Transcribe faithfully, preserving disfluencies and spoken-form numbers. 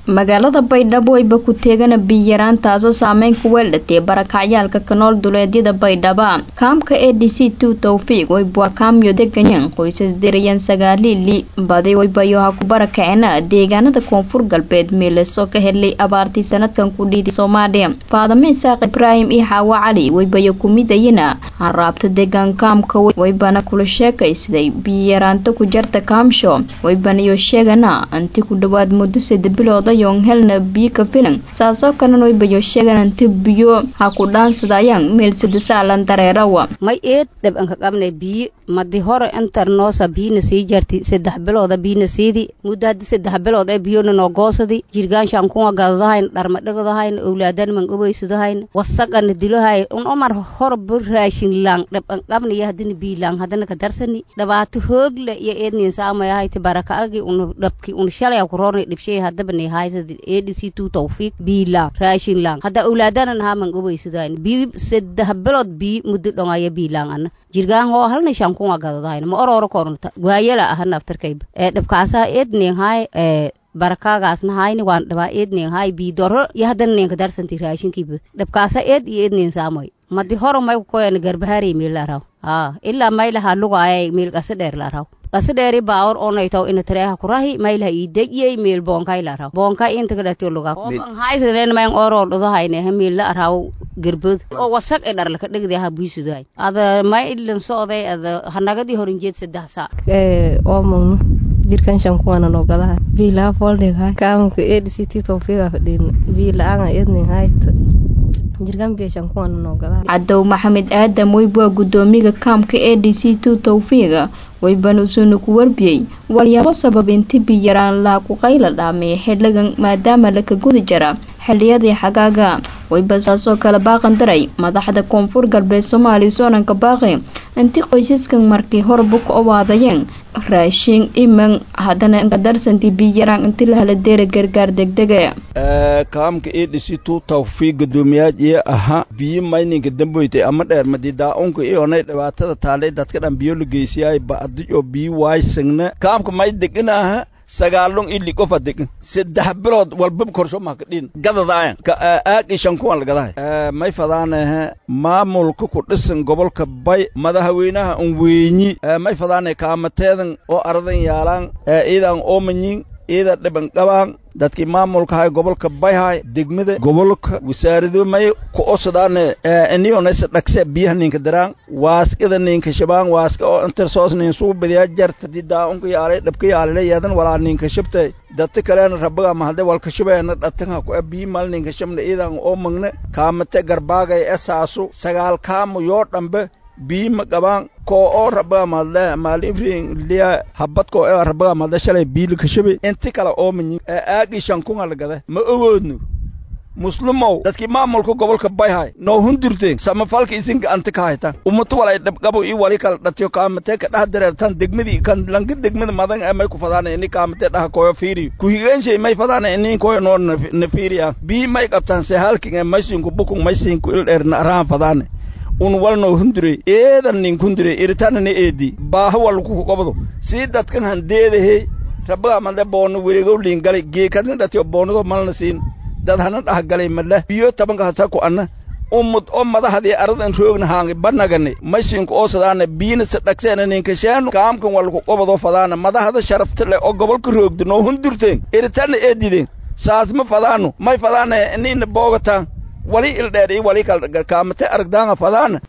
magaalada Baydhabo ay ku teegana biyaraan taasoo saameyn ku weelatay barakacyaalka kanool duleedyada Baydhabo kaamka A D C two Tawfiiq way bua kaamyo deganyan qoysas dirayaan sagaalili baday way bayo ha ku barakacina deegaanada koonfur galbeed meelaso ka helay abaartii sanadkan ku dhiidi Soomaaliya Faadame Isaaq Ibrahim iyo Xawa Cali way bayo ku midayina raabta deegaan kaamka way bana kula sheekaysiday biyaraanta ku jarta kaamsho way banayo sheegana anti ku dhawaad muddo saddex bilood yoon helna biyo ka filan saasoo kana way bayo sheegan inta biyo ha ku dhaansadayaan meel sadasaalan dareerawa may eed dab an ka qabnay biyo madi hore interno sabiina sii jarti saddex bilood biina siidi muddo saddex bilood ay biyo noo goosadi jirgaan shan ku gaadahayn dharma dhagadahayn awlaadan man obaysudahayn wasagan dilahay un umar hor bur raashin lang dab an qabnay hadin biilang hadana ka darsani dhawaato hoogle iyo eednin saamayahay barakaagi un dabki un shalay ku roornay dibshay hadaba A D C two Tawfiiq biila raashin lang hada awlaadana ha man obaysudayn bi saddex bilood bi muddo dhongaya biilang an jirgaan ho halna shan ku gaadahayn ma ororo koronta waayala ah naftarkayb ee dhabkaasa eednin hay ee barakaagaasna hayni waan dhaba eednin hay bi doro ya hadan nin ka darsanti raashinkiiba dhabkaasa eed iyo eednin saamay madi horo may ku koyan garbahaari meel la raw ah illa may la haluga ay meel qasa dheer la raw qasa dheeri baawar oo nay taw in tareeha kurahi may la ii degiyay meel boonka la raw boonka inta ka dhato luga haysadeen may oro dhado hayne meel la raw garbad oo wasaq ee dhar la ka dhigday ha buisuday ada may ilin sooday ada hanagadi horinjeed saddex saa ee oo mugno jirkan shan kuwana noo gadaha biila foldega kaamka A D C Tawfiiq fadhiin biila aan eednin hayta jirkan beeshan kuwana noo gadaha Cadow Maxamed Aadam way bua gudoomiga kaamka A D C two Tawfiiq way banuusunu ku warbiyay walyaabo sabab inta biyaraan la ku qayla dhaamay xilligan maadaama la ka guda jira xilliyadii xagaaga way basaasoo kala baaqan daray madaxda koonfur galbeed Soomaaliya soonanka baaqay intii qoysaskan markii hor buk oo waadayeen raashin iman hadana inka darsantii biyaraan intii la hela deera gargaar degdega ee kaamka A D C two Tawfiiq gudoomiyaad iyo aha biyo mayninka damboytay ama dheer madiida onka iyo nay dhibaatada taalay dadka dhan biyo la geysiyay baad iyo biyo waysagna kaamka may deganaha sagaalon ili qof adig saddex bilood walba korsho ma ka dhin gadadaan ka aag ishan ku walgadahay ee may fadaanaha maamulka ku dhisan gobolka Bay madaxweynaha un weeyni may fadaanay kaamateedan oo ardan yaalan ee iidan oomanyin ida dhiban qabaan dadkii maamulka hay gobolka Bayhay degmada gobolka wasaarado may ku osadaane ee aniyo naysa dhaqse biyaha ninka daraan waaskada ninka shabaan waaska oo inter soosnin suu badiya jarta didaa unka yaalay dhabka yaalay yadan walaa ninka shabtay dadka kaleena rabaga ma hadda walka shabeena dhatan ku biyo mal ninka shamna iidan oo magne kaamate garbaagay asaasu sagaal kaamo yoo dhanbe biima qabaan ko oo rabaga madle maalifrin liya habad ko ee rabaga madle shalay biil ka shabe inta kala oo min aagi shan ku galgada ma ogoodnu muslimoo dadkii maamulka gobolka Bayhay noo hundurteen samafalka isinka anta ka hayta ummadu walay dhab qabo ii wali kala dhatiyo kaamate ka dhax dareertan degmadii kan lanka degmada madan ay ku fadaan in kaamate dhax kooyo fiiri ku higeenshay may fadaan in kooyo noo na fiiriya bi may qabtaan se halkiga maysinku bukun maysinku il dheer na raan fadaan un walno hundure eedan nin hundure irtaanna eedi baaha wal ku qabado si dadkan handeedahay rabaga mande boon wirigo lingalay geekan dhatiyo boonado malna siin dad hana dhax galay mala biyo tabanka hasa ku anna ummad oo madaxdii aradan roogna haangi banagane masinku oo sadaana biina sadaqseena ninka shaanu kaamkan wal ku qabado fadaana madaxda sharafta leh oo gobolka roogdo noo hundurteen irtaanna eedideen saas ma fadaano may fadaana inina boogata wali il dheer wali kal kaamate aragdaanga fadaana